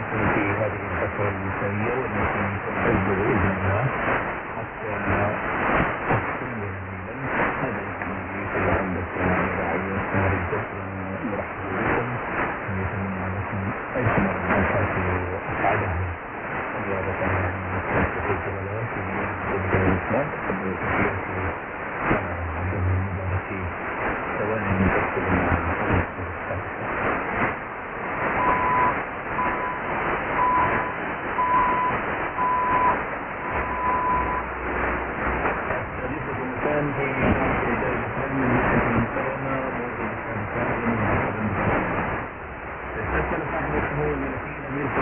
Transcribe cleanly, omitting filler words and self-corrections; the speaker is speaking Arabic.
في هذه الفترة الجاية والتي تمتد بإذن الله حتى تكون ليلا. هذا يعني كل عام لكم رعاية شهر الجسر، نرحب بكم ونتمنى لكم أجمل الأوقات وأسعدها زيارة مؤسسة الجبلات في بلدان الإسلام. تقبلوا تحياتي عبد الله المبارك ثواني نفصل مع الأنشطة السابقة. كان في بداية الفيلم المحترمة موجود كان كامل تسجل صاحب اسمه الملكي أمير